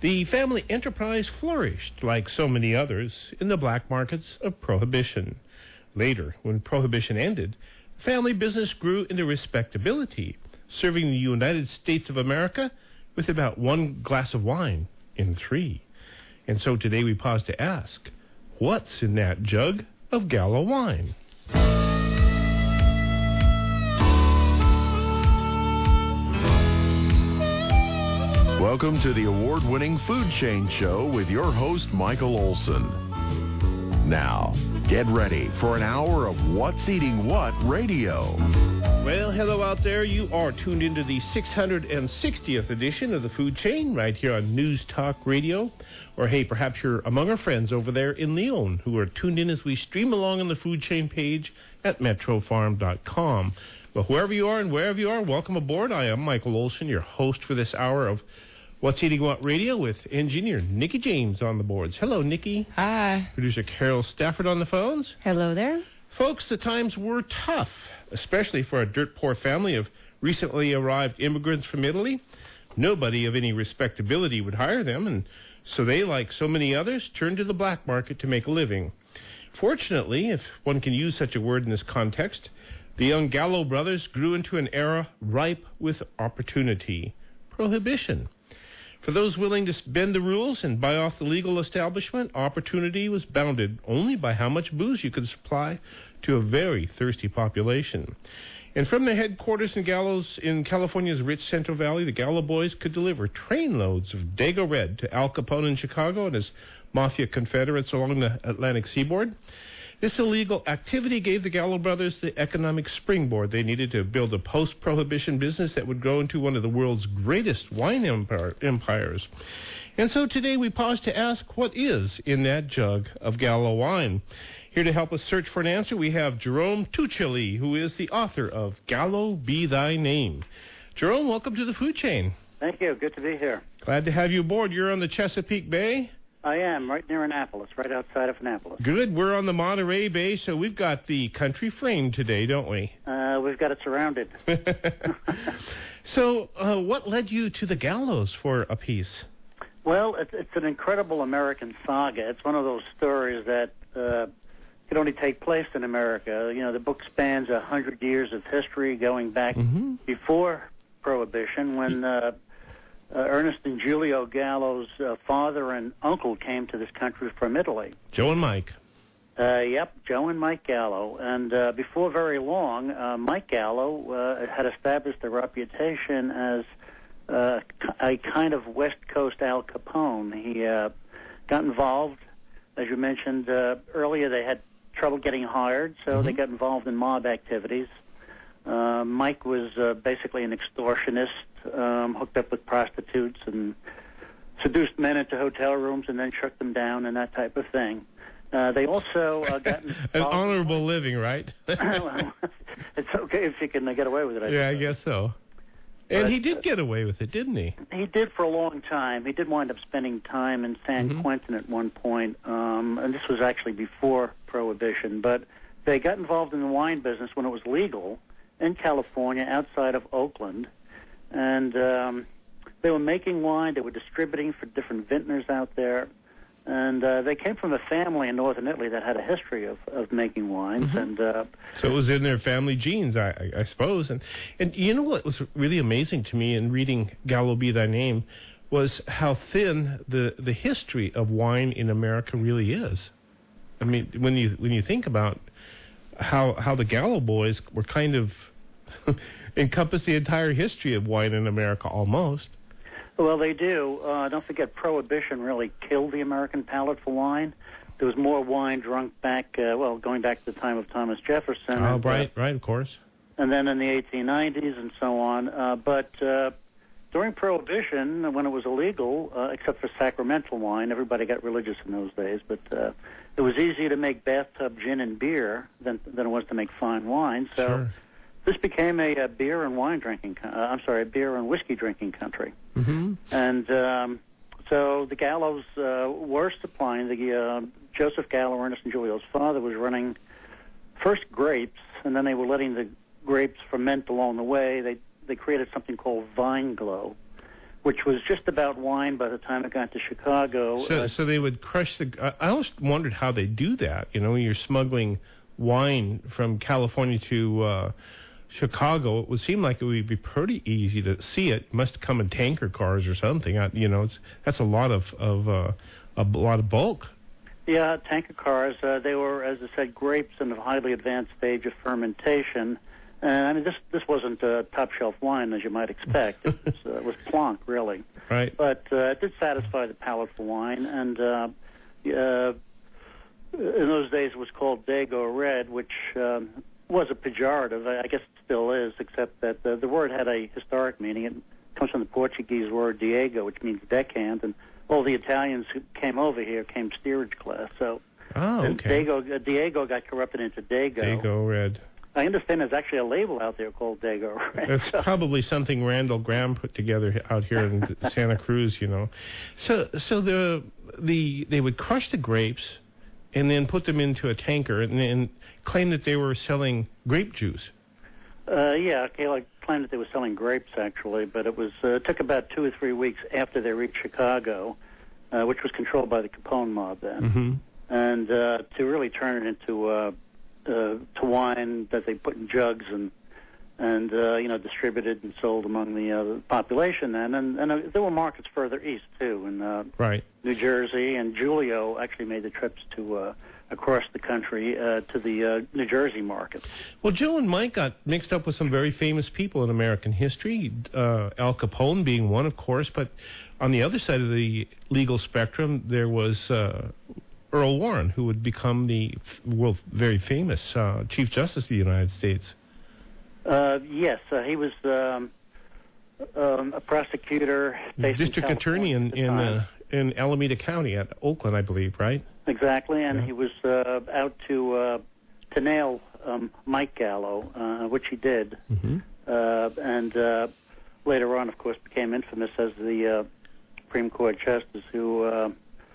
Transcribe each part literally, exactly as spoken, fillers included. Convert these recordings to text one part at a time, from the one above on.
The family enterprise flourished, like so many others, in the black markets of Prohibition. Later, when Prohibition ended, family business grew into respectability, serving the United States of America with about one glass of wine in three. And so today we pause to ask, what's in that jug of Gallo wine? Welcome to the award-winning Food Chain Show with your host, Michael Olson. Now, get ready for an hour of What's Eating What radio. Well, hello out there. You are tuned into the six hundred sixtieth edition of the Food Chain right here on News Talk Radio. Or, hey, perhaps you're among our friends over there in Leon who are tuned in as we stream along on the Food Chain page at metro farm dot com. Well, whoever you are and wherever you are, welcome aboard. I am Michael Olson, your host for this hour of What's Eating What Radio with engineer Nikki James on the boards. Hello, Nikki. Hi. Producer Carol Stafford on the phones. Hello there. Folks, the times were tough, especially for a dirt-poor family of recently arrived immigrants from Italy. Nobody of any respectability would hire them, and so they, like so many others, turned to the black market to make a living. Fortunately, if one can use such a word in this context, the young Gallo brothers grew into an era ripe with opportunity. Prohibition. For those willing to bend the rules and buy off the legal establishment, opportunity was bounded only by how much booze you could supply to a very thirsty population. And from their headquarters in Gallo's in California's rich Central Valley, the Gallo boys could deliver trainloads of Dago Red to Al Capone in Chicago and his mafia confederates along the Atlantic seaboard. This illegal activity gave the Gallo brothers the economic springboard they needed to build a post-prohibition business that would grow into one of the world's greatest wine empire, empires. And so today we pause to ask, what is in that jug of Gallo wine? Here to help us search for an answer, we have Jerome Tuccilli, who is the author of Gallo Be Thy Name. Jerome, welcome to the Food Chain. Thank you. Good to be here. Glad to have you aboard. You're on the Chesapeake Bay? I am, right near Annapolis, right outside of Annapolis. Good. We're on the Monterey Bay, so we've got the country framed today, don't we? Uh, we've got it surrounded. So uh, what led you to the Gallos for a piece? Well, it's, it's an incredible American saga. It's one of those stories that uh, could only take place in America. You know, the book spans a hundred years of history going back mm-hmm. before Prohibition, when uh, uh, Ernest and Giulio Gallo's uh, father and uncle came to this country from Italy. Joe and Mike. Uh, yep, Joe and Mike Gallo. And uh, before very long, uh, Mike Gallo uh, had established a reputation as uh, a kind of West Coast Al Capone. He uh, got involved, as you mentioned uh, earlier, they had trouble getting hired, so mm-hmm. they got involved in mob activities. Uh, Mike was uh, basically an extortionist, um, hooked up with prostitutes and seduced men into hotel rooms and then shook them down and that type of thing. Uh, they also uh, got involved. An honorable living, right? Well, it's okay if you can uh, get away with it. I yeah, suppose. I guess so. And but, he did uh, get away with it, didn't he? He did for a long time. He did wind up spending time in San mm-hmm. Quentin at one point, um, and this was actually before Prohibition. But they got involved in the wine business when it was legal in California, outside of Oakland, and um, they were making wine. They were distributing for different vintners out there. And uh, they came from a family in northern Italy that had a history of, of making wines. Mm-hmm. and uh, So it was in their family genes, I, I, I suppose. And, and you know what was really amazing to me in reading Gallo Be Thy Name was how thin the, the history of wine in America really is. I mean, when you when you think about how how the Gallo boys were kind of encompass the entire history of wine in America almost. Well, they do. Uh, don't forget, Prohibition really killed the American palate for wine. There was more wine drunk back, uh, well, going back to the time of Thomas Jefferson. Oh, and, right, uh, right, of course. And then in the eighteen nineties and so on. Uh, but uh, during Prohibition, when it was illegal, uh, except for sacramental wine, everybody got religious in those days, but uh, it was easier to make bathtub gin and beer than, than it was to make fine wine. So sure. This became a, a beer and wine drinking, uh, I'm sorry, a beer and whiskey drinking country. Mm-hmm. And um, so the Gallos uh, were supplying, the uh, Joseph Gallo, Ernest and Giulio's father, was running first grapes, and then they were letting the grapes ferment along the way. They they created something called Vine Glow, which was just about wine by the time it got to Chicago. So, uh, so they would crush the. I I always wondered how they do that. You know, when you're smuggling wine from California to uh, Chicago, it would seem like it would be pretty easy to see it. It must come in tanker cars or something. I, you know, it's that's a lot of of uh, a lot of bulk. Yeah, tanker cars. Uh, they were, as I said, grapes in a highly advanced stage of fermentation. And I mean, this this wasn't uh, top shelf wine as you might expect. It was, uh, it was plonk, really. Right. But uh, it did satisfy the palate for wine, and uh, uh, in those days it was called Dago Red, which um, was a pejorative. I guess it still is, except that the, the word had a historic meaning. It comes from the Portuguese word Diego, which means deckhand, and all the Italians who came over here came steerage class. So oh, okay. Dago, uh, Diego got corrupted into Dago. Dago Red. I understand there's actually a label out there called Dago Red. That's so. probably something Randall Graham put together out here in Santa Cruz, you know. So, so the the they would crush the grapes, and then put them into a tanker, and then claim that they were selling grape juice. Uh, yeah, Kayla claimed that they were selling grapes actually, but it was uh, it took about two or three weeks after they reached Chicago, uh, which was controlled by the Capone mob then, mm-hmm. and uh, to really turn it into uh, uh, to wine that they put in jugs and and uh, you know distributed and sold among the uh, population then, and and uh, there were markets further east too, in uh, right. New Jersey, and Julio actually made the trips to. Uh, across the country uh, to the uh, New Jersey market. Well, Joe and Mike got mixed up with some very famous people in American history, uh, Al Capone being one, of course, but on the other side of the legal spectrum, there was uh, Earl Warren, who would become the, well, very famous uh, Chief Justice of the United States. Uh, yes, uh, he was um, um, a prosecutor. District in attorney in in, uh, in Alameda County at Oakland, I believe, right? Exactly, and yeah. he was uh, out to uh, to nail um, Mike Gallo, uh, which he did, mm-hmm. uh, and uh, later on, of course, became infamous as the uh, Supreme Court justice who uh,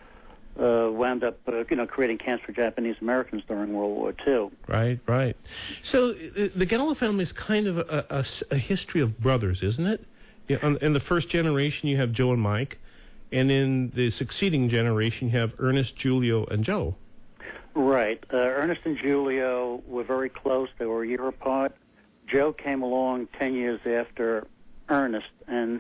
uh, wound up, uh, you know, creating camps for Japanese Americans during World War Two. Right, right. So uh, the Gallo family is kind of a, a, a history of brothers, isn't it? Yeah, on, in the first generation, you have Joe and Mike. And in the succeeding generation, you have Ernest, Julio, and Joe. Right. Uh, Ernest and Julio were very close. They were a year apart. Joe came along ten years after Ernest, and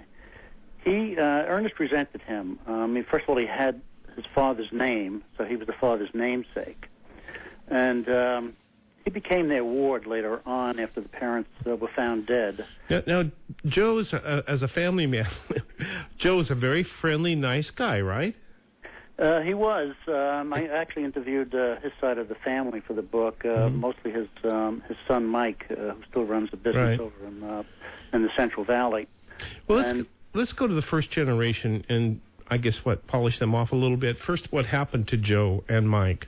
he uh, Ernest resented him. Um, I mean, first of all, he had his father's name, so he was the father's namesake. And um, he became their ward later on after the parents uh, were found dead. Now, now Joe's, uh, as a family man, Joe's a very friendly, nice guy, right? Uh, he was. Um, I actually interviewed uh, his side of the family for the book, uh, mm-hmm. mostly his um, his son Mike, uh, who still runs a business right. over in uh, in the Central Valley. Well, let's, and, let's go to the first generation and, I guess, what, polish them off a little bit. First, what happened to Joe and Mike?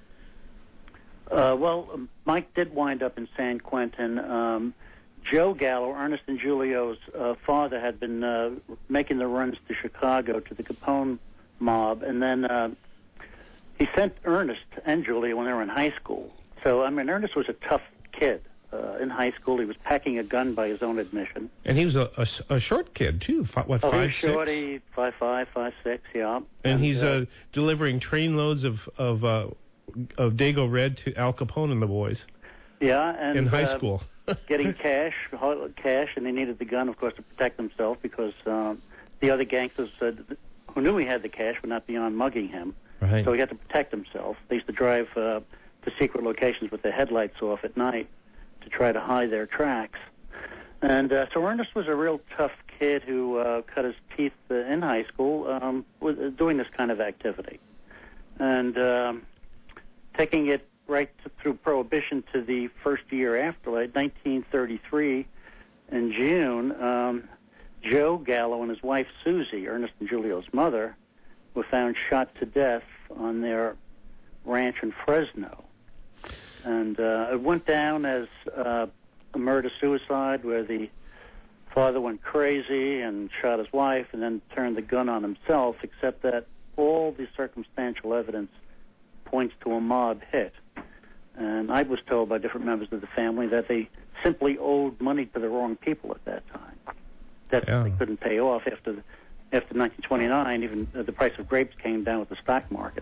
Uh, well, um, Mike did wind up in San Quentin. Um, Joe Gallo, Ernest and Julio's uh, father, had been uh, making the runs to Chicago to the Capone mob, and then uh, he sent Ernest and Julio when they were in high school. So, I mean, Ernest was a tough kid. Uh, in high school, he was packing a gun by his own admission. And he was a, a, a short kid, too. F- what, oh, five, he was shorty, six? five, five, five, six, yeah. And, and he's uh, uh, delivering trainloads of... of uh, of Dago Red to Al Capone and the boys. Yeah, and in high uh, school. getting cash, cash, and they needed the gun, of course, to protect themselves because um, the other gangsters uh, who knew he had the cash were not beyond mugging him. Right. So he had to protect himself. They used to drive uh, to secret locations with their headlights off at night to try to hide their tracks. And uh, so Ernest was a real tough kid who uh, cut his teeth uh, in high school um, with, uh, doing this kind of activity. And... Um, taking it right to, through Prohibition to the first year after, like nineteen thirty-three, in June, um, Joe Gallo and his wife Susie, Ernest and Julio's mother, were found shot to death on their ranch in Fresno. And uh, it went down as uh, a murder-suicide where the father went crazy and shot his wife and then turned the gun on himself, except that all the circumstantial evidence points to a mob hit. And I was told by different members of the family that they simply owed money to the wrong people at that time. That yeah. they couldn't pay off after after nineteen twenty-nine, even uh, the price of grapes came down with the stock market.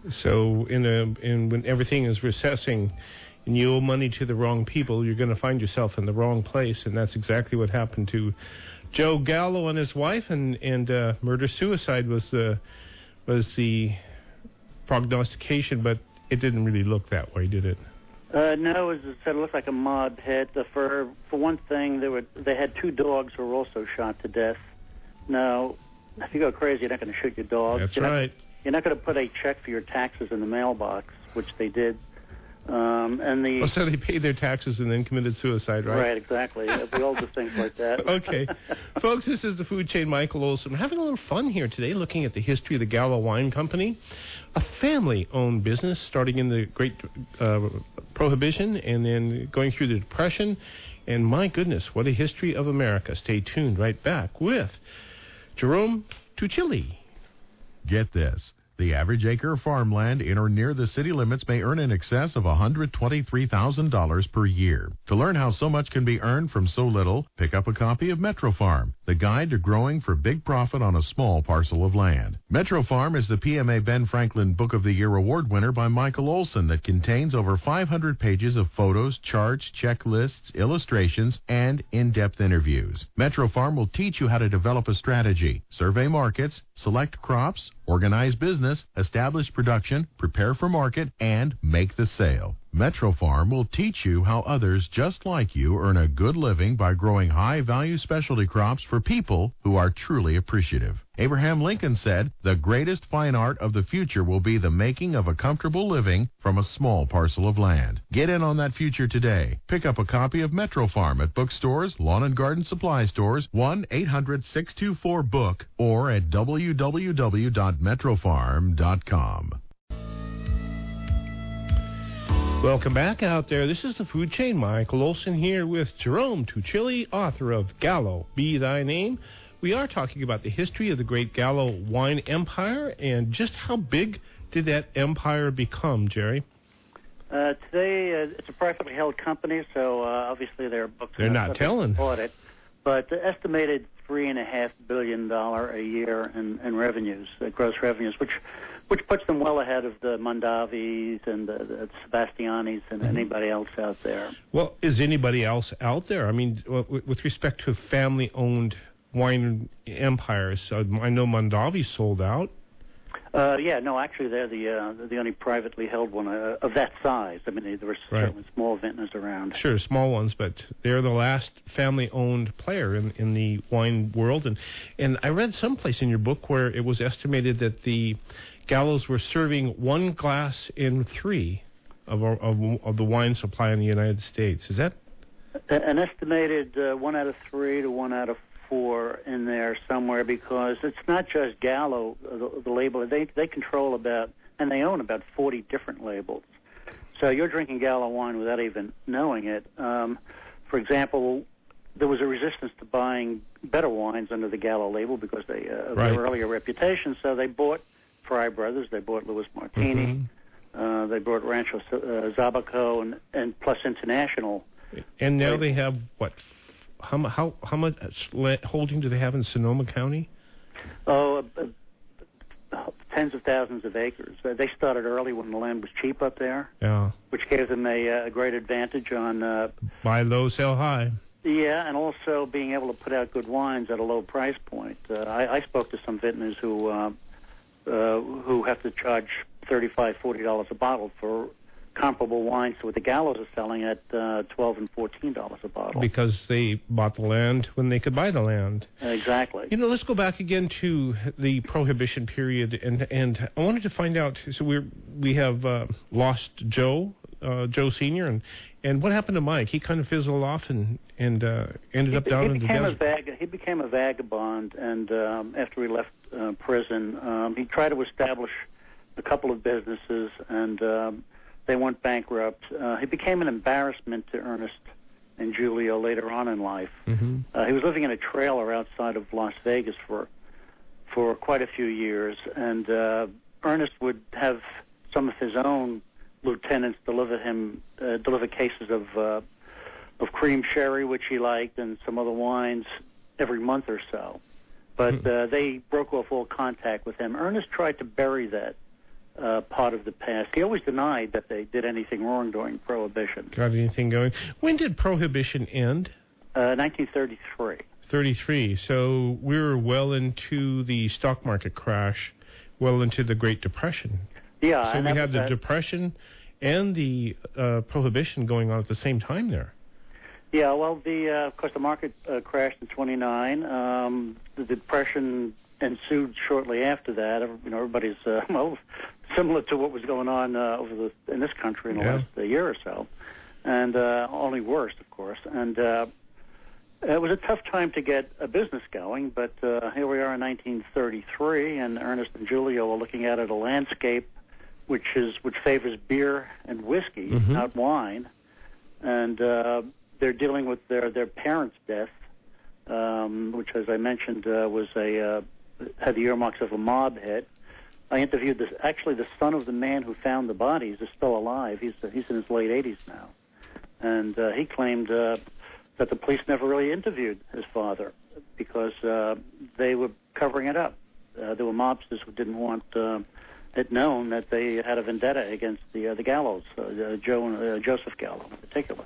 So in a in when everything is recessing and you owe money to the wrong people, you're going to find yourself in the wrong place, and that's exactly what happened to Joe Gallo and his wife, and and uh, murder-suicide was the was the prognostication, but it didn't really look that way, did it? Uh, no, as I said, it looked like a mob hit. Uh, for for one thing, they were they had two dogs who were also shot to death. Now, if you go crazy, you're not going to shoot your dogs. That's you're right. Not, you're not going to put a check for your taxes in the mailbox, which they did. Um, and the Well, so they paid their taxes and then committed suicide, right? Right, exactly. We all do things like that. Okay. Folks, this is the Food Chain Michael Olson. We're having a little fun here today looking at the history of the Gallo Wine Company, a family-owned business starting in the Great uh, Prohibition and then going through the Depression. And my goodness, what a history of America. Stay tuned. Right back with Jerome Tuccilli. Get this. The average acre of farmland in or near the city limits may earn in excess of one hundred twenty-three thousand dollars per year. To learn how so much can be earned from so little, pick up a copy of Metro Farm, the guide to growing for big profit on a small parcel of land. Metro Farm is the P M A Ben Franklin Book of the Year award winner by Michael Olson that contains over five hundred pages of photos, charts, checklists, illustrations, and in-depth interviews. Metro Farm will teach you how to develop a strategy, survey markets, select crops, organize business, establish production, prepare for market, and make the sale. Metro Farm will teach you how others just like you earn a good living by growing high-value specialty crops for people who are truly appreciative. Abraham Lincoln said, "The greatest fine art of the future will be the making of a comfortable living from a small parcel of land." Get in on that future today. Pick up a copy of Metro Farm at bookstores, lawn and garden supply stores, one eight hundred six two four book, or at w w w dot metro farm dot com. Welcome back out there. This is the Food Chain. Michael Olson here with Jerome Tuccilli, author of Gallo, Be Thy Name. We are talking about the history of the great Gallo wine empire and just how big did that empire become, Jerry? Uh, today, uh, it's a privately held company, so uh, obviously their books They're not telling. Audit, but the estimated three and a half billion dollar a year in, in revenues, uh, gross revenues, which which puts them well ahead of the Mondavis and the, the Sebastianis and mm-hmm. anybody else out there. Well, is anybody else out there? I mean, with respect to family-owned wine empires, uh, I know Mondavi sold out. Uh, yeah, no, actually, they're the uh, the only privately held one uh, of that size. I mean, there were right. certainly small vintners around. Sure, small ones, but they're the last family-owned player in, in the wine world. And and I read someplace in your book where it was estimated that the Gallos were serving one glass in three of of, of the wine supply in the United States. Is that an estimated uh, one out of three to one out of four in there somewhere? Because it's not just Gallo, uh, the, the label. They they control about, and they own about forty different labels. So you're drinking Gallo wine without even knowing it. Um, for example, there was a resistance to buying better wines under the Gallo label because they uh, of right. their earlier reputation. So they bought Fry Brothers, they bought Louis Martini, mm-hmm. uh, they bought Rancho uh, Zabaco, and, and plus International. And now they, they have what? How how how much holding do they have in Sonoma County? Oh, uh, uh, tens of thousands of acres. Uh, they started early when the land was cheap up there. Yeah. Which gave them a, a great advantage on uh, buy low, sell high. Yeah, and also being able to put out good wines at a low price point. Uh, I, I spoke to some vintners who uh, uh, who have to charge thirty-five, forty dollars a bottle for comparable wines to what the Gallos are selling at uh, twelve and fourteen dollars a bottle. Because they bought the land when they could buy the land. Exactly. You know, let's go back again to the Prohibition period, and and I wanted to find out. So we we have uh, lost Joe, uh, Joe Senior, and and what happened to Mike? He kind of fizzled off and and uh, ended he, up down he in the became desert. A vag- he became a vagabond, and um, after he left uh, prison, um, he tried to establish a couple of businesses, and um, they went bankrupt. Uh, he became an embarrassment to Ernest and Julio later on in life. Mm-hmm. Uh, he was living in a trailer outside of Las Vegas for for quite a few years, and uh, Ernest would have some of his own lieutenants deliver him uh, deliver cases of uh, of cream sherry, which he liked, and some other wines every month or so. But Hmm. uh, they broke off all contact with him. Ernest tried to bury that uh, part of the past. He always denied that they did anything wrong during Prohibition. Got anything going? When did Prohibition end? Uh, nineteen thirty-three. thirty-three. So we were well into the stock market crash, well into the Great Depression. Yeah. So and we that had was the that- Depression and the uh, Prohibition going on at the same time there. Yeah, well, the uh, of course the market uh, crashed in twenty-nine. Um, the depression ensued shortly after that. You know, everybody's uh, well, similar to what was going on uh, over the in this country in the Yeah. last uh, year or so, and uh, only worse, of course. And uh, it was a tough time to get a business going. But uh, here we are in nineteen thirty-three, and Ernest and Julio are looking at it, a landscape which is which favors beer and whiskey, Mhm. not wine, and uh, they're dealing with their, their parents' death, um, which, as I mentioned, uh, was a uh, had the earmarks of a mob hit. I interviewed this. Actually, the son of the man who found the bodies is still alive. He's he's in his late eighties now, and uh, he claimed uh, that the police never really interviewed his father because uh, they were covering it up. Uh, there were mobsters who didn't want uh, it known that they had a vendetta against the uh, the Gallos, uh, Joe uh, Joseph Gallo in particular.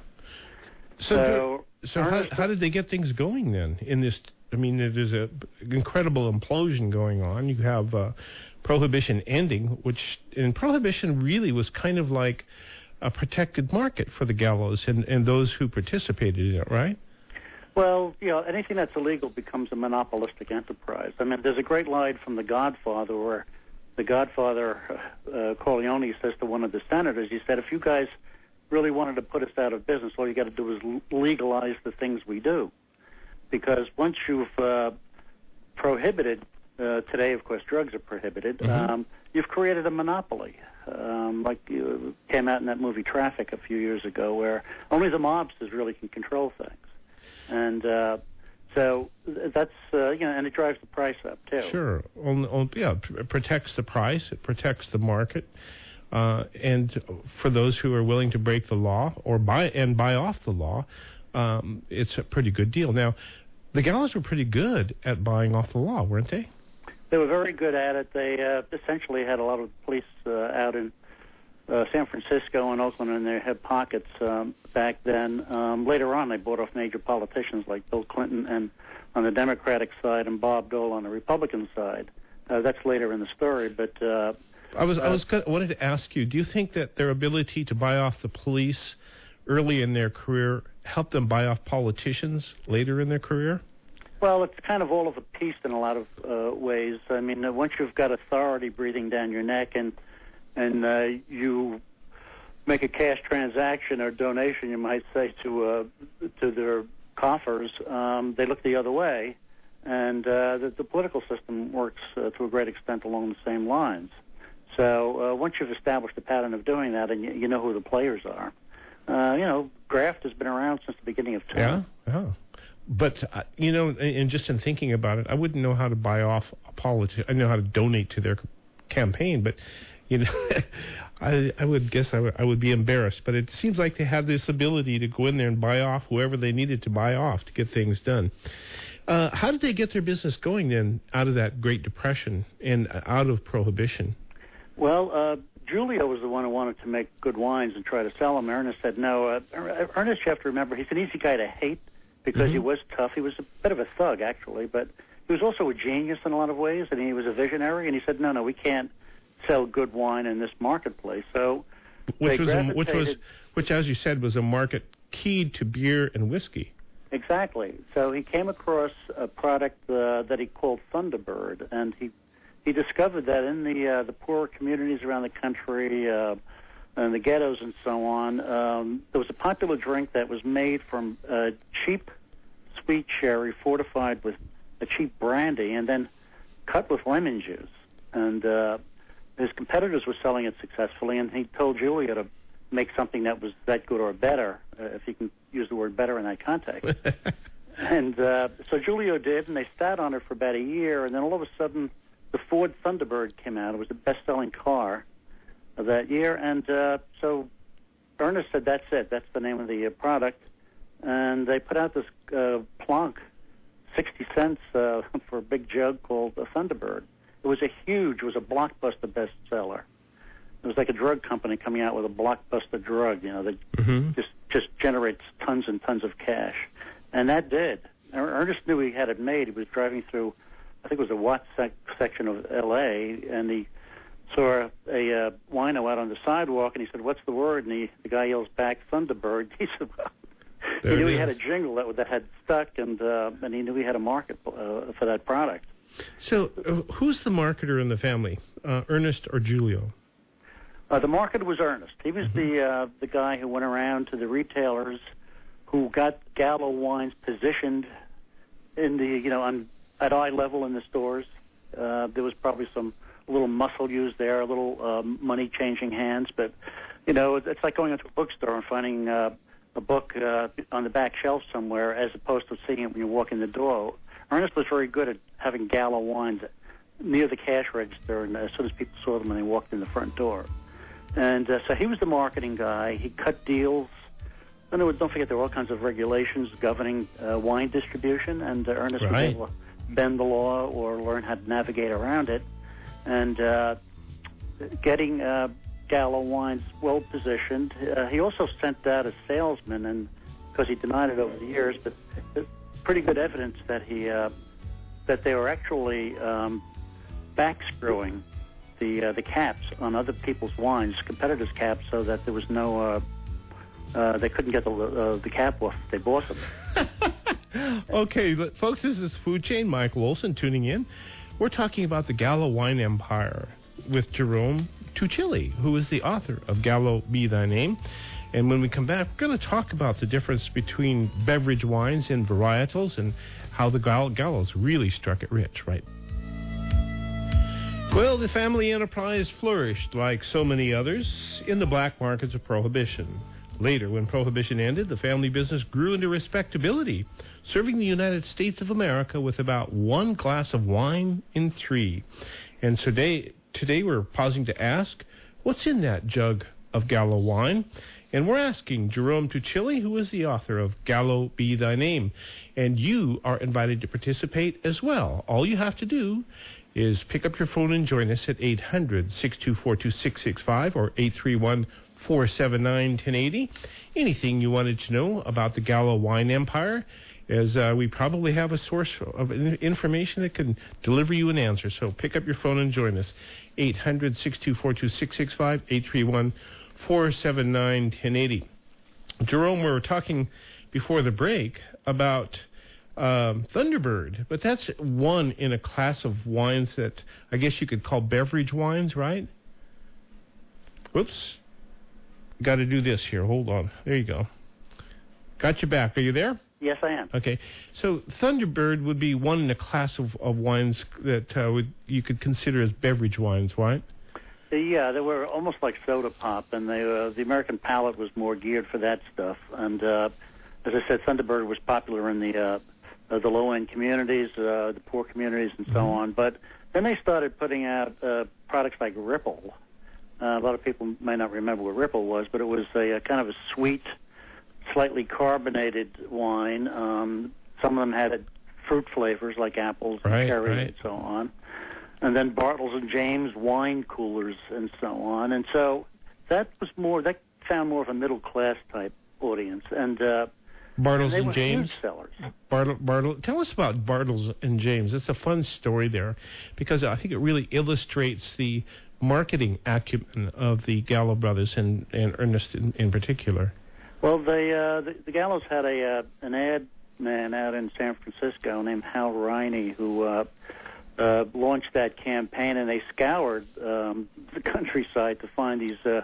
So, So, so how, Ernest- how did they get things going then? In this, I mean, there's a incredible implosion going on. You have uh, Prohibition ending, which in Prohibition really was kind of like a protected market for the Gallos and, and those who participated in it, right? Well, you know, anything that's illegal becomes a monopolistic enterprise. I mean, there's a great line from The Godfather where the Godfather, uh, Corleone, says to one of the senators, he said, if you guys really wanted to put us out of business, all you got to do is legalize the things we do. Because once you've uh, prohibited, uh, today, of course, drugs are prohibited, Mm-hmm. um, you've created a monopoly. Um, like you came out in that movie Traffic a few years ago, where only the mobsters really can control things. And uh, so that's, uh, you know, and it drives the price up, too. Sure. On, on, yeah, it protects the price. It protects the market. Uh, and for those who are willing to break the law or buy and buy off the law, um, it's a pretty good deal. Now, the Gallos were pretty good at buying off the law, weren't they? They were very good at it. They uh, essentially had a lot of police uh, out in uh, San Francisco and Oakland in their hip pockets um, back then. Um, later on, they bought off major politicians like Bill Clinton and on the Democratic side and Bob Dole on the Republican side. Uh, that's later in the story, but uh, I was I Uh, was gonna, wanted to ask you, do you think that their ability to buy off the police early in their career helped them buy off politicians later in their career? well, it's kind of all of a piece in a lot of uh, ways. I mean, uh, once you've got authority breathing down your neck and and uh, you make a cash transaction or donation, you might say, to uh, to their coffers, um, they look the other way. And uh, the, the political system works uh, to a great extent along the same lines. So uh, once you've established a pattern of doing that and you, you know who the players are, uh, you know, graft has been around since the beginning of time. Yeah, yeah. But, uh, you know, and and just in thinking about it, I wouldn't know how to buy off a politician. I know how to donate to their c- campaign, but, you know, I, I would guess I would, I would be embarrassed. But it seems like they have this ability to go in there and buy off whoever they needed to buy off to get things done. Uh, how did they get their business going then out of that Great Depression and out of Prohibition? Well, uh, Julio was the one who wanted to make good wines and try to sell them. Ernest said no. Uh, Ernest, you have to remember, he's an easy guy to hate because Mm-hmm. he was tough. He was a bit of a thug, actually, but he was also a genius in a lot of ways, and he was a visionary, and he said, no, no, we can't sell good wine in this marketplace. So Which they was, a, which was, gravitated- which, as you said, was a market keyed to beer and whiskey. Exactly. So he came across a product uh, that he called Thunderbird, and he he discovered that in the uh, the poorer communities around the country uh, and the ghettos and so on, um, there was a popular drink that was made from uh, cheap sweet cherry fortified with a cheap brandy and then cut with lemon juice. And uh, his competitors were selling it successfully, and he told Julia to make something that was that good or better, uh, if you can use the word better in that context. And uh, so Julio did, and they sat on it for about a year, and then all of a sudden the Ford Thunderbird came out. It was the best-selling car of that year, and uh, so Ernest said, that's it, that's the name of the uh, product, and they put out this uh, Plonk sixty cents uh, for a big jug called a Thunderbird. It was a huge, it was a blockbuster bestseller. It was like a drug company coming out with a blockbuster drug, you know, that mm-hmm. just just generates tons and tons of cash. And that did. Ernest knew he had it made. He was driving through, I think it was a Watts sec- section of L A, and he saw a, a uh, wino out on the sidewalk, and he said, "What's the word?" And he, the guy yells back, "Thunderbird." He said, well, he knew he is. had a jingle that, that had stuck, and uh, and he knew he had a market uh, for that product. So uh, who's the marketer in the family, uh, Ernest or Julio? Uh, the marketer was Ernest. He was mm-hmm. the uh, the guy who went around to the retailers who got Gallo wines positioned in the, you know, on at eye level in the stores. Uh, there was probably some a little muscle used there, a little uh, money changing hands, but you know, it's like going into a bookstore and finding uh, a book uh, on the back shelf somewhere, as opposed to seeing it when you walk in the door. Ernest was very good at having Gallo wines near the cash register, and as soon as people saw them when they walked in the front door. And uh, so he was the marketing guy. He cut deals. And there was, don't forget, there were all kinds of regulations governing uh, wine distribution, and uh, Ernest right. was able to bend the law or learn how to navigate around it. And uh, getting uh, Gallo wines well positioned. Uh, he also sent out a salesman, and because he denied it over the years, but there's pretty good evidence that he uh, that they were actually um, back screwing the uh, the caps on other people's wines, competitors' caps, so that there was no uh, uh, they couldn't get the uh, the cap off if they bought them. Okay, folks, this is Food Chain. Michael Olson tuning in. We're talking about the Gallo wine empire with Jerome Tuccilli, who is the author of Gallo Be Thy Name. And when we come back, we're going to talk about the difference between beverage wines and varietals and how the Gall- Gallos really struck it rich, right? Well, the family enterprise flourished, like so many others, in the black markets of Prohibition. Later, when Prohibition ended, the family business grew into respectability, serving the United States of America with about one glass of wine in three. And today, today we're pausing to ask, what's in that jug of Gallo wine? And we're asking Jerome Tuccilli, who is the author of Gallo Be Thy Name. And you are invited to participate as well. All you have to do is pick up your phone and join us at eight hundred, six two four, two six six five or eight three one, four seven nine, one zero eight zero. Anything you wanted to know about the Gallo wine empire, as uh, we probably have a source of information that can deliver you an answer. So pick up your phone and join us. eight hundred, six two four, two six six five, eight three one, four seven nine, one zero eight zero. Jerome, we were talking before the break about um, Thunderbird, but that's one in a class of wines that I guess you could call beverage wines, right? Whoops. Got to do this here. Hold on. There you go. Got you back. Are you there? Yes, I am. Okay. So Thunderbird would be one in a class of, of wines that uh, would you could consider as beverage wines, right? Yeah, they were almost like soda pop, and they, uh, the American palate was more geared for that stuff. And uh, as I said, Thunderbird was popular in the uh, uh, the low-end communities, uh, the poor communities, and so mm-hmm. on. But then they started putting out uh, products like Ripple. Uh, a lot of people may not remember what Ripple was, but it was a, a kind of a sweet, slightly carbonated wine. Um, some of them had fruit flavors like apples and right, cherries right. and so on. And then Bartles and James wine coolers and so on. And so that was more, that found more of a middle class type audience. And uh, Bartles and, they and were James. Huge sellers. Bartle, Bartle, tell us about Bartles and James. It's a fun story there because I think it really illustrates the marketing acumen of the Gallo brothers and, and Ernest in, in particular. Well, they, uh, the, the Gallos had a uh, an ad man out in San Francisco named Hal Riney who uh, uh, launched that campaign, and they scoured um, the countryside to find these uh,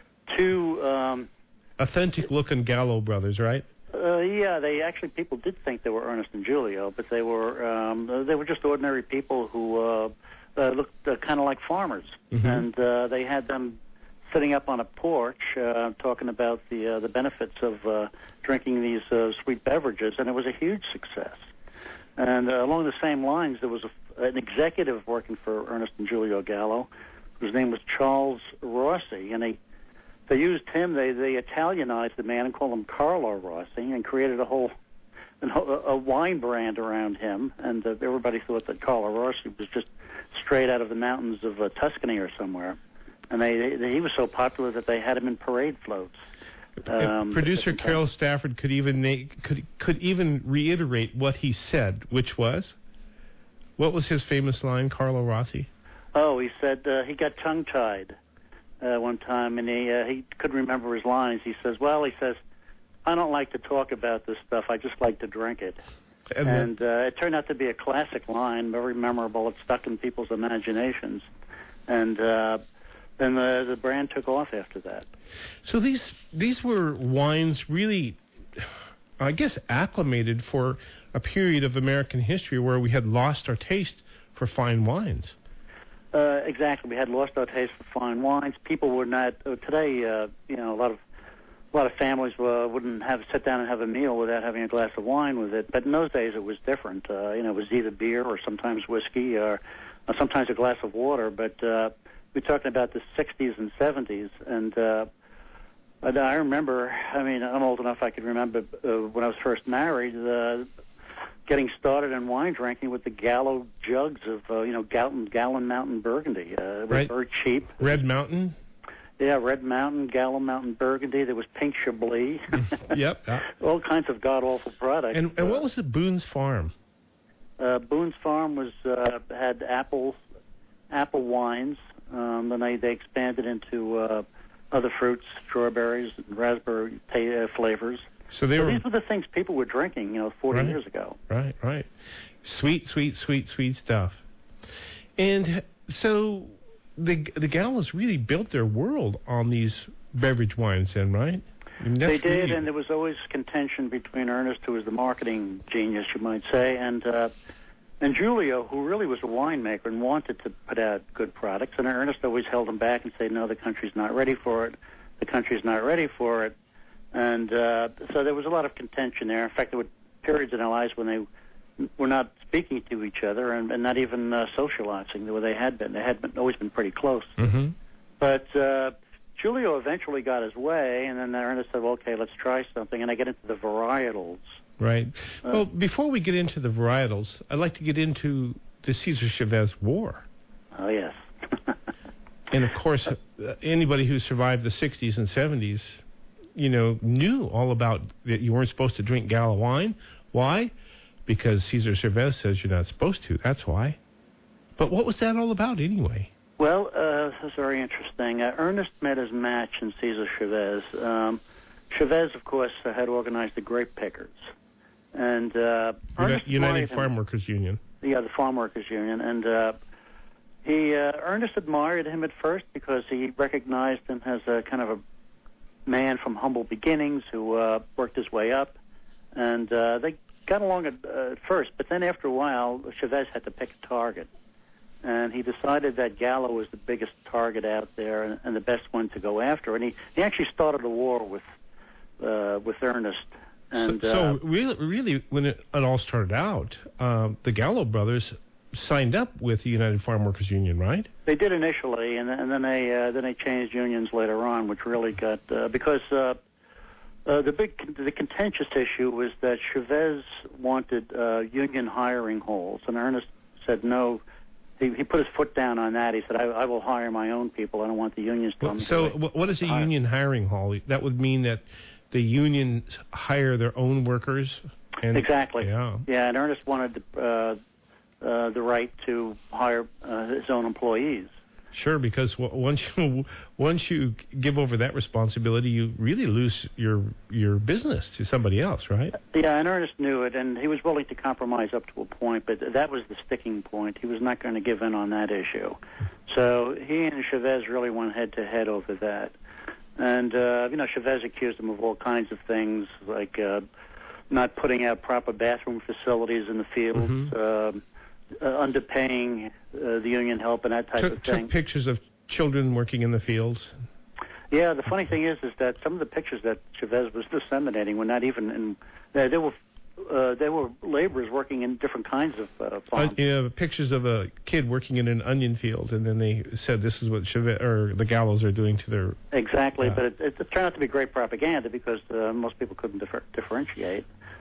two um, authentic-looking Gallo brothers, right? Uh, yeah, they actually people did think they were Ernest and Julio, but they were um, they were just ordinary people who uh, uh, looked uh, kind of like farmers, mm-hmm. and uh, they had them sitting up on a porch uh, talking about the uh, the benefits of uh, drinking these uh, sweet beverages, and it was a huge success. And uh, along the same lines, there was a, an executive working for Ernest and Julio Gallo, whose name was Charles Rossi, and they they used him. They they Italianized the man and called him Carlo Rossi, and created a whole an, a wine brand around him, and uh, everybody thought that Carlo Rossi was just straight out of the mountains of uh, Tuscany or somewhere. And they, they, he was so popular that they had him in parade floats. Um, Producer Carol Stafford could even na- could could even reiterate what he said, which was, what was his famous line, Carlo Rossi? Oh, he said uh, he got tongue-tied uh, one time, and he uh, he couldn't remember his lines. He says, well, he says, I don't like to talk about this stuff. I just like to drink it. And, and uh, it turned out to be a classic line, very memorable. It stuck in people's imaginations. And uh, then the, the brand took off after that. So these these were wines really, I guess, acclimated for a period of American history where we had lost our taste for fine wines. Uh, exactly. We had lost our taste for fine wines. People were not, uh, today, uh, you know, a lot of A lot of families uh, wouldn't have sit down and have a meal without having a glass of wine with it. But in those days, it was different. Uh, you know, it was either beer or sometimes whiskey or, or sometimes a glass of water. But uh, we're talking about the sixties and seventies. And uh, I remember, I mean, I'm old enough I could remember uh, when I was first married, uh, getting started in wine drinking with the Gallo jugs of, uh, you know, Gallon, Gallon Mountain Burgundy. Uh, it was right. very cheap. Red Mountain? Yeah, Red Mountain, Gallo Mountain Burgundy. There was Pink Chablis. Yep. Uh, All kinds of god-awful products. And, and what was the Boone's Farm? Uh, Boone's Farm was uh, had apple apple wines. Um, then they, they expanded into uh, other fruits, strawberries, and raspberry t- uh, flavors. So they so were. These were the things people were drinking, you know, forty right, years ago. Right, right. Sweet, sweet, sweet, sweet stuff. And so the the Gallos really built their world on these beverage wines, then, right? I mean, they did, really... and there was always contention between Ernest, who was the marketing genius, you might say, and uh, and Giulio, who really was a winemaker and wanted to put out good products. And Ernest always held him back and said, no, the country's not ready for it. The country's not ready for it. And uh, so there was a lot of contention there. In fact, there were periods in our lives when they were not speaking to each other and, and not even uh, socializing the way they had been. They had been, always been pretty close. Mm-hmm. But uh, Giulio eventually got his way, and then Ernest said, well, okay, let's try something. And I get into the varietals. Right. Uh, well, before we get into the varietals, I'd like to get into the Cesar Chavez War. Oh, yes. And, of course, uh, anybody who survived the sixties and seventies, you know, knew all about that you weren't supposed to drink Gallo wine. Why? Because Cesar Chavez says you're not supposed to. That's why. But what was that all about anyway? Well, uh, this is very interesting. Uh, Ernest met his match in Cesar Chavez. Um, Chavez, of course, uh, had organized the grape pickers. And uh, Ernest United Farm Workers Union. Yeah, the Farm Workers Union. And uh, he uh, Ernest admired him at first because he recognized him as a kind of a man from humble beginnings who uh, worked his way up. And uh, they got along at, uh, at first, but then after a while, Chavez had to pick a target. And he decided that Gallo was the biggest target out there and, and the best one to go after. And he, he actually started a war with uh, with Ernest. And, so, so uh, really, really, when it, it all started out, uh, the Gallo brothers signed up with the United Farm Workers Union, right? They did initially, and, and then they uh, then they changed unions later on, which really got uh, because uh, uh, the big the contentious issue was that Chavez wanted uh, union hiring holes, and Ernest said no. He, he put his foot down on that. He said, I, I will hire my own people. I don't want the unions to well, come. So to what is a hire. union hiring hall? That would mean that the unions hire their own workers? And, exactly. Yeah. Yeah, and Ernest wanted uh, uh, the right to hire uh, his own employees. Sure, because w- once you once you give over that responsibility, you really lose your your business to somebody else, right? Yeah, and Ernest knew it, and he was willing to compromise up to a point, but that was the sticking point. He was not going to give in on that issue. So he and Chavez really went head-to-head over that. And, uh, you know, Chavez accused him of all kinds of things, like uh, not putting out proper bathroom facilities in the fields, mm-hmm. uh, Uh, underpaying uh, the union help and that type took, of thing. Took pictures of children working in the fields. Yeah, the funny thing is, is that some of the pictures that Chavez was disseminating were not even in. Uh, they were uh, they were laborers working in different kinds of uh, farms. Uh, yeah, pictures of a kid working in an onion field, and then they said this is what Chavez or the Gallos are doing to their. Exactly, uh, but it, it, it turned out to be great propaganda because uh, most people couldn't differ, differentiate.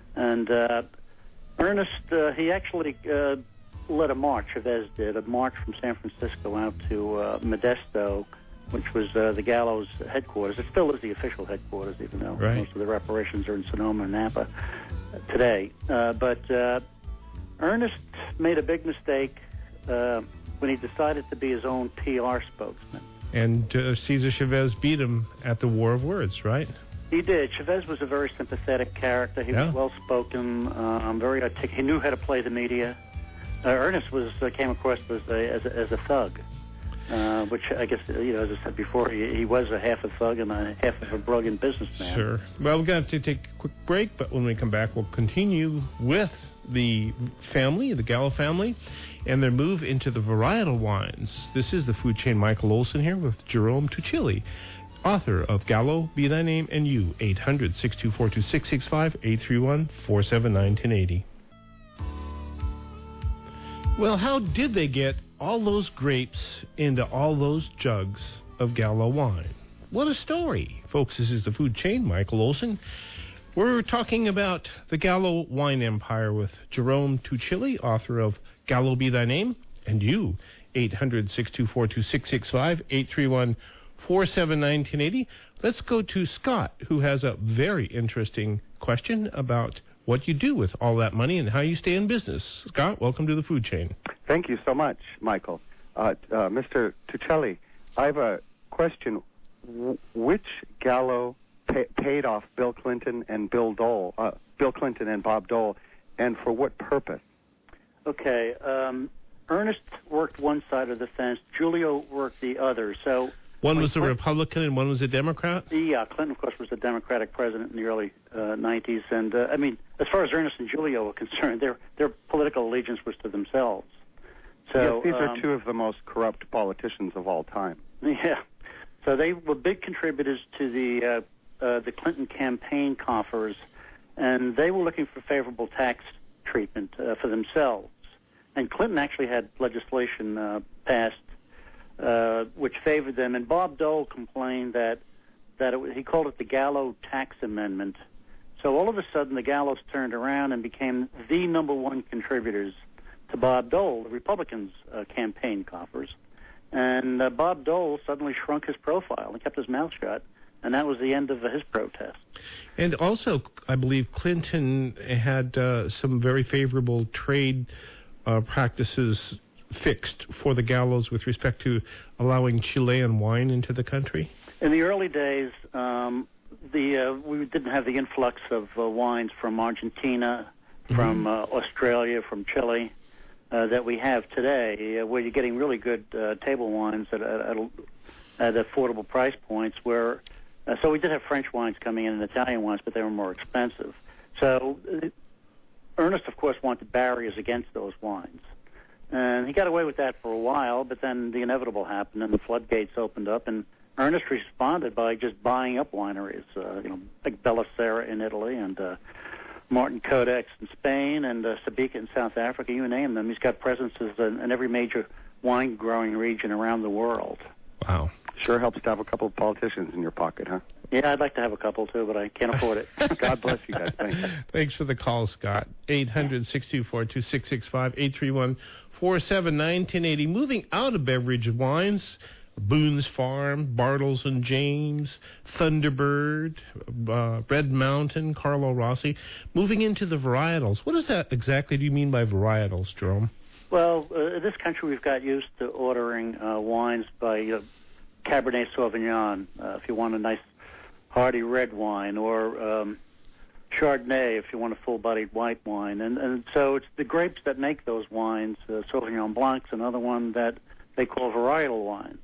And uh, Ernest, uh, he actually uh, led a march, Chavez did, a march from San Francisco out to uh, Modesto, which was uh, the Gallows headquarters. It still is the official headquarters, even though right. most of their operations are in Sonoma and Napa today. Uh, but uh, Ernest made a big mistake uh, when he decided to be his own P R spokesman. And uh, Cesar Chavez beat him at the War of Words, right? He did. Chavez was a very sympathetic character. He yeah. was well-spoken, um, very articulate. He knew how to play the media. Uh, Ernest was uh, came across as a, as a, as a thug. Uh, which I guess, you know, as I said before, he, he was a half a thug and a half of a brilliant businessman. Sure. Well, we're going to take a quick break, but when we come back, we'll continue with the family, the Gallo family, and their move into the varietal wines. This is the food chain Michael Olson here with Jerome Tuccilli, author of Gallo, Be Thy Name, and You, eight hundred, six two four, two six six five, eight three one, four seven nine, one oh eight oh. Well, how did they get all those grapes into all those jugs of Gallo wine? What a story. Folks, this is the food chain, Michael Olson. We're talking about the Gallo wine empire with Jerome Tuccilli, author of Gallo, Be Thy Name, and You, eight hundred, six two four, two six six five, eight three one, four seven nine, one oh eight oh. Let's go to Scott, who has a very interesting question about what you do with all that money and how you stay in business. Scott, welcome to the food chain. Thank you so much, Michael. Uh, uh, Mister Tuccilli, I have a question. W- which Gallo pay- paid off Bill Clinton and Bill Dole, uh, Bill Clinton and Bob Dole, and for what purpose? Okay. Um, Ernest worked one side of the fence. Julio worked the other. So one was a Clinton, Republican and one was a Democrat? Yeah, Clinton, of course, was a Democratic president in the early uh, nineties. And, uh, I mean, as far as Ernest and Julio were concerned, their their political allegiance was to themselves. So, yes, these um, are two of the most corrupt politicians of all time. Yeah. So they were big contributors to the uh, uh, the Clinton campaign coffers, and they were looking for favorable tax treatment uh, for themselves. And Clinton actually had legislation uh, passed uh, which favored them. And Bob Dole complained that that it, he called it the Gallo Tax Amendment. So all of a sudden, the Gallos turned around and became the number one contributors to Bob Dole, the Republicans' uh, campaign coffers. And uh, Bob Dole suddenly shrunk his profile and kept his mouth shut, and that was the end of uh, his protest. And also, I believe Clinton had uh, some very favorable trade uh, practices fixed for the Gallos with respect to allowing Chilean wine into the country? In the early days, um, the uh, we didn't have the influx of uh, wines from Argentina, mm-hmm. from uh, Australia, from Chile, uh, that we have today, uh, where you're getting really good uh, table wines at, at, at affordable price points. Where uh, so we did have French wines coming in and Italian wines, but they were more expensive. So uh, Ernest, of course, wanted barriers against those wines. And he got away with that for a while, but then the inevitable happened, and the floodgates opened up, and Ernest responded by just buying up wineries, uh, you know, like Bella Sera in Italy, and uh, Martin Codex in Spain, and uh, Sabika in South Africa, you name them. He's got presences in, in every major wine-growing region around the world. Wow. Sure helps to have a couple of politicians in your pocket, huh? Yeah, I'd like to have a couple, too, but I can't afford it. God bless you guys. Thanks. Thanks for the call, Scott. eight hundred, six two four, two six six five, eight three one, four seven nine, one oh eight oh. Moving out of beverage wines, Boone's Farm, Bartles and James, Thunderbird, uh, Red Mountain, Carlo Rossi. Moving into the varietals. What does that exactly do you mean by varietals, Jerome? Well, uh, in this country we've got used to ordering uh, wines by uh, Cabernet Sauvignon, uh, if you want a nice hearty red wine, or um, Chardonnay if you want a full-bodied white wine. And, and so it's the grapes that make those wines. uh, Sauvignon Blanc's another one that they call varietal wines.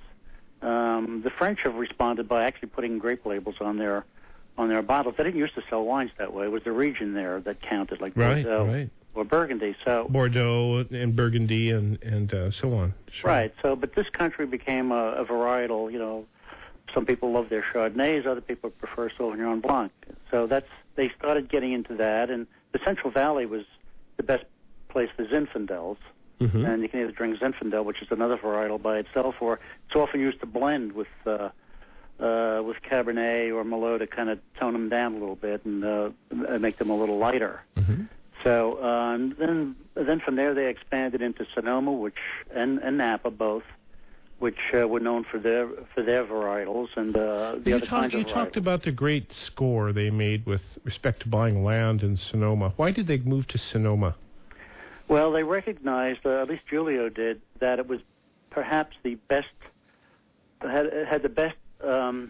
Um, the French have responded by actually putting grape labels on their on their bottles. They didn't used to sell wines that way. It was the region there that counted, like right, Bordeaux right. or Burgundy. So Bordeaux and Burgundy and and uh, so on. Sure. Right. So, but this country became a, a varietal. You know, some people love their Chardonnays, other people prefer Sauvignon Blanc. So that's they started getting into that, and the Central Valley was the best place for Zinfandels. Mm-hmm. And you can either drink Zinfandel, which is another varietal by itself, or it's often used to blend with uh, uh, with Cabernet or Merlot to kind of tone them down a little bit and uh, make them a little lighter. Mm-hmm. So um, then, then from there they expanded into Sonoma, which and, and Napa both, which uh, were known for their for their varietals and uh, the you other talk, kinds of You varietals. talked about the great score they made with respect to buying land in Sonoma. Why did they move to Sonoma? Well, they recognized, uh, at least Julio did, that it was perhaps the best had had the best um,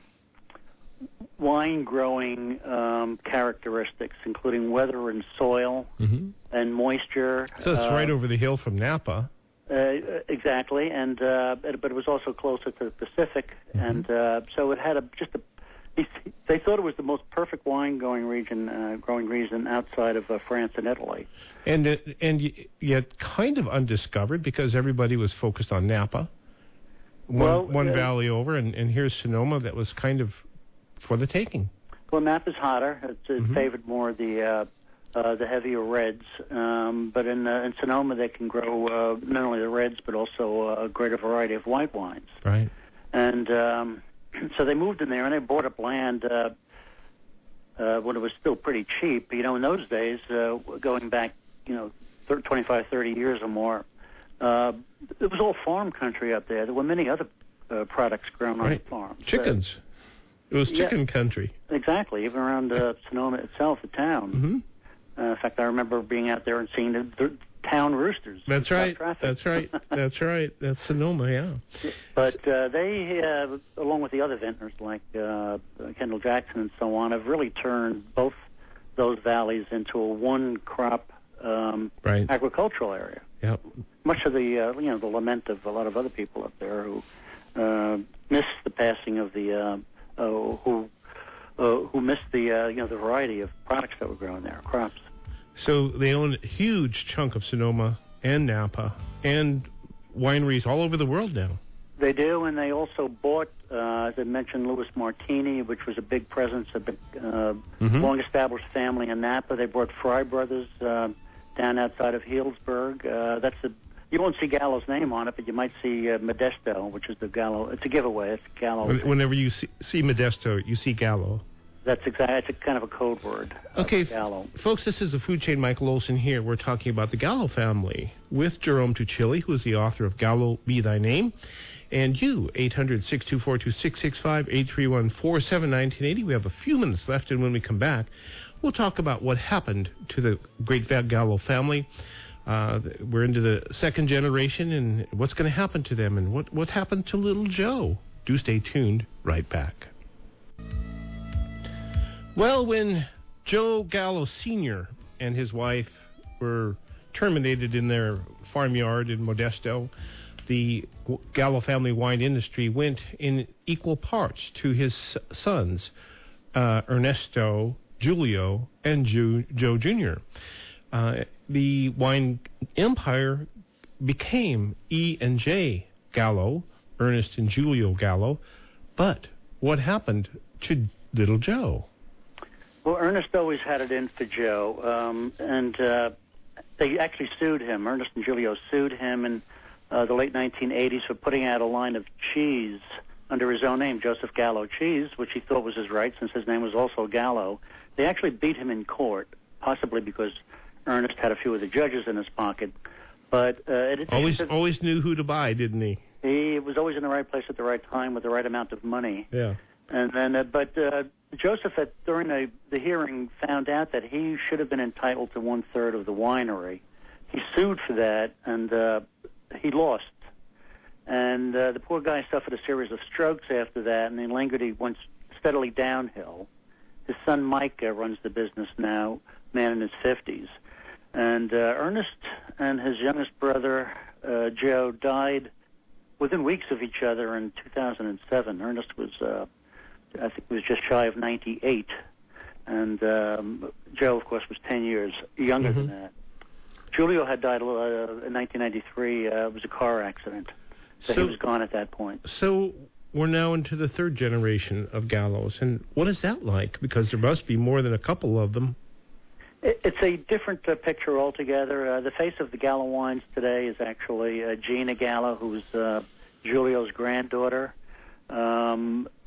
wine growing um, characteristics, including weather and soil Mm-hmm. and moisture. So it's uh, right over the hill from Napa. Uh, exactly, and uh, but but it was also closer to the Pacific, Mm-hmm. and uh, so it had a just a. They thought it was the most perfect wine growing region, uh, growing region outside of uh, France and Italy. And uh, and y- yet kind of undiscovered because everybody was focused on Napa, one, Well, one uh, valley over, and, and here's Sonoma that was kind of for the taking. Well, Napa's hotter. It, it Mhm. favored more the uh, uh, the heavier reds, um, but in uh, in Sonoma they can grow uh, not only the reds but also uh, a greater variety of white wines. Right. And um, so they moved in there and they bought up land uh, uh, when it was still pretty cheap. You know, in those days, uh, going back, you know, thirty, twenty-five, thirty years or more, uh, it was all farm country up there. There were many other uh, products grown on Right. the farms. Chickens. It was yeah. chicken country. Uh, exactly, even around uh, Sonoma itself, the town. Mm-hmm. Uh, in fact, I remember being out there and seeing the, the town roosters. That's stop right. traffic. That's right. That's right. That's Sonoma, yeah. But uh, they, uh, along with the other vintners like uh, Kendall Jackson and so on, have really turned both those valleys into a one-crop um, Right. agricultural area. Yep. Much of the, uh, you know, the lament of a lot of other people up there who uh, miss the passing of the, uh, uh, who uh, who missed the, uh, you know, the variety of products that were grown there, crops. So they own a huge chunk of Sonoma and Napa and wineries all over the world now. They do, and they also bought, uh, as I mentioned, Louis Martini, which was a big presence, a big, uh, Mhm. long-established family in Napa. They bought Fry Brothers uh, down outside of Healdsburg. Uh, that's a you won't see Gallo's name on it, but you might see uh, Modesto, which is the Gallo. It's a giveaway. It's Gallo. When- Whenever you see, see Modesto, you see Gallo. That's exactly. It's a kind of a code word. uh, Okay, Gallo. folks, this is the Food Chain. Michael Olson here. We're talking about the Gallo family with Jerome Tuccilli, who is the author of Gallo Be Thy Name. And you, eight hundred, six two four, two six six five, eight three one, four seven, one nine eight zero. We have a few minutes left, and when we come back, we'll talk about what happened to the great Gallo family. Uh, we're into the second generation, and what's going to happen to them, and what, what happened to little Joe. Do stay tuned. Right back. Well, when Joe Gallo Senior and his wife were terminated in their farmyard in Modesto, the Gallo family wine industry went in equal parts to his sons, uh, Ernesto, Julio, and Ju- Joe Junior Uh, the wine empire became E and J Gallo, Ernest and Julio Gallo. But what happened to little Joe? Well, Ernest always had it in for Joe, um, and uh, they actually sued him. Ernest and Julio sued him in uh, the late nineteen eighties for putting out a line of cheese under his own name, Joseph Gallo Cheese, which he thought was his right since his name was also Gallo. They actually beat him in court, possibly because Ernest had a few of the judges in his pocket. But uh, it, Always, it, always knew who to buy, didn't he? he was always in the right place at the right time with the right amount of money. Yeah. And then, uh, but uh, Joseph, at, during the, the hearing, found out that he should have been entitled to one third of the winery. He sued for that, and uh, he lost. And uh, the poor guy suffered a series of strokes after that, and then lingered. He went steadily downhill. His son Mike uh, runs the business now, man in his fifties. And uh, Ernest and his youngest brother uh, Joe died within weeks of each other in two thousand seven. Ernest was, uh, I think, was just shy of ninety-eight, and um, Joe, of course, was ten years younger Mm-hmm. than that. Julio had died uh, in nineteen ninety-three. Uh, it was a car accident, so, So- he was gone at that point. So we're now into the third generation of Gallos, and what is that like? Because there must be more than a couple of them. It, it's a different uh, picture altogether. Uh, the face of the Gallo wines today is actually uh, Gina Gallo, who's uh, Julio's granddaughter. Um, uh,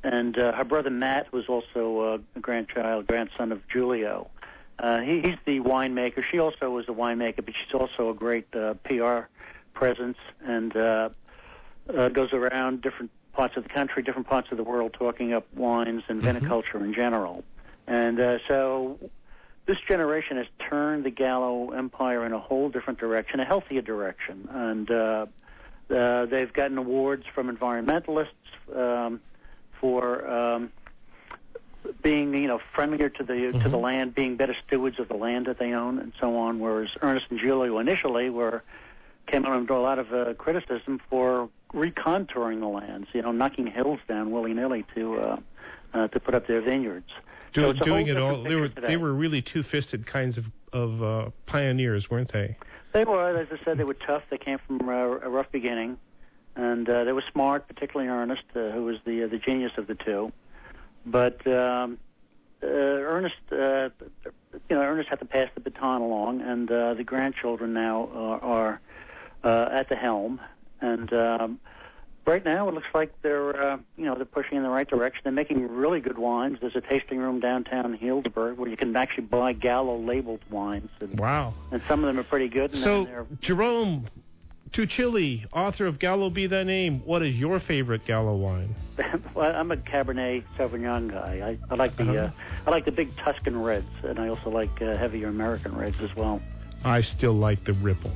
and uh, her brother Matt was also uh, a grandchild, grandson of Julio. Uh, he, he's the winemaker. She also was a winemaker, but she's also a great uh, P R presence, and uh, uh, goes around different parts of the country, different parts of the world, talking up wines and Mm-hmm. viticulture in general. And uh, so this generation has turned the Gallo empire in a whole different direction, a healthier direction. And uh, uh, they've gotten awards from environmentalists um, for um, being, you know, friendlier to the mm-hmm. to the land, being better stewards of the land that they own, and so on. Whereas Ernest and Julio initially were came under a lot of uh, criticism for recontouring the lands, you know, knocking hills down willy-nilly to uh, uh, to put up their vineyards. Do, so it's a doing whole it all, different they were picture today. they were really two-fisted kinds of of uh, pioneers, weren't they? They were, as I said, they were tough. They came from uh, a rough beginning, and uh, they were smart, particularly Ernest, uh, who was the uh, the genius of the two. But um, uh, Ernest, uh, you know, Ernest had to pass the baton along, and uh, the grandchildren now are, are uh, at the helm. And um, right now, it looks like they're, uh, you know, they're pushing in the right direction. They're making really good wines. There's a tasting room downtown Healdsburg where you can actually buy Gallo-labeled wines. And, wow! And some of them are pretty good. And so, they're, Jerome Tuccilli, author of Gallo Be Thy Name, what is your favorite Gallo wine? Well, I'm a Cabernet Sauvignon guy. I, I like the uh-huh. uh, I like the big Tuscan reds, and I also like uh, heavier American reds as well. I still like the Ripple.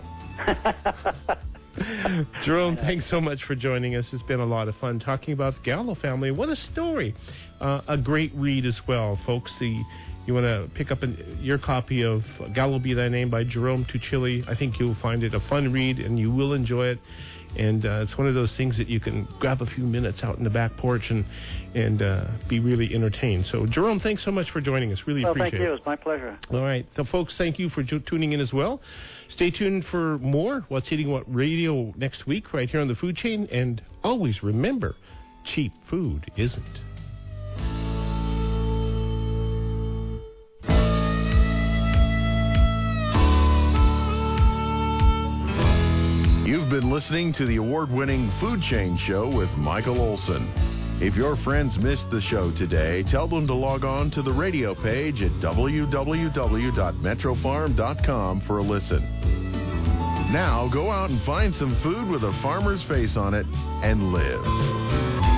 Jerome, thanks so much for joining us. It's been a lot of fun talking about the Gallo family. What a story. Uh, a great read as well, folks. The, you want to pick up an, your copy of Gallo Be Thy Name by Jerome Tuccilli. I think you'll find it a fun read, and you will enjoy it. And uh, it's one of those things that you can grab a few minutes out in the back porch and and uh, be really entertained. So, Jerome, thanks so much for joining us. Really well, appreciate it. thank you. It's my pleasure. All right. So, folks, thank you for ju- tuning in as well. Stay tuned for more What's Eating What Radio next week right here on the Food Chain. And always remember, cheap food isn't. You've been listening to the award-winning Food Chain Show with Michael Olson. If your friends missed the show today, tell them to log on to the radio page at w w w dot metro farm dot com for a listen. Now go out and find some food with a farmer's face on it and live.